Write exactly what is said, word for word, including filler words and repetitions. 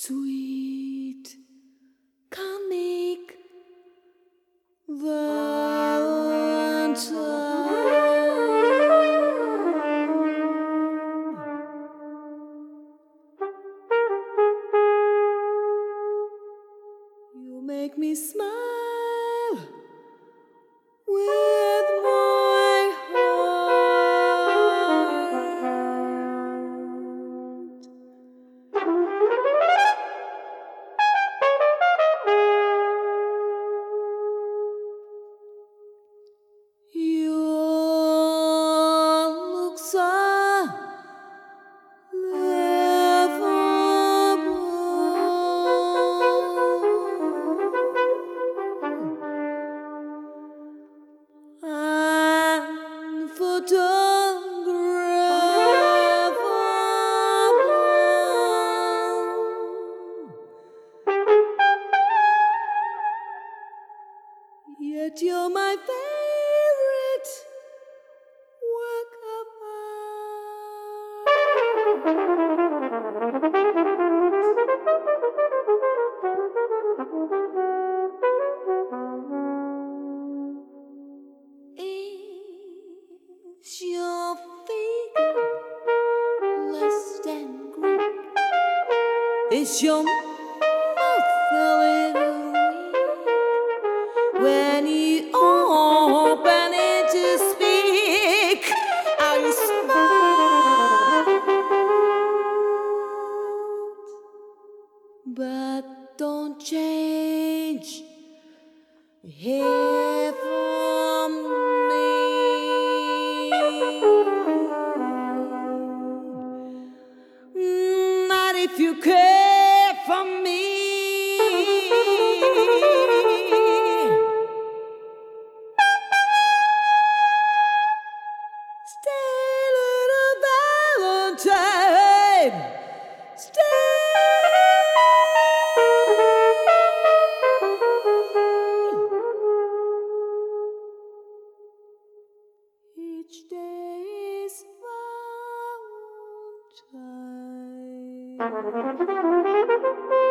Sweet comic Valentine, you make me smile with my heart. Your looks are yet you're my favorite work of art. Is your figure less than Greek? Is your mouth a little weak when you open it to speak? Are you smart? But don't change here for me. Not if you care for me. Stay, little Valentine. Stay. Each day is Valentine.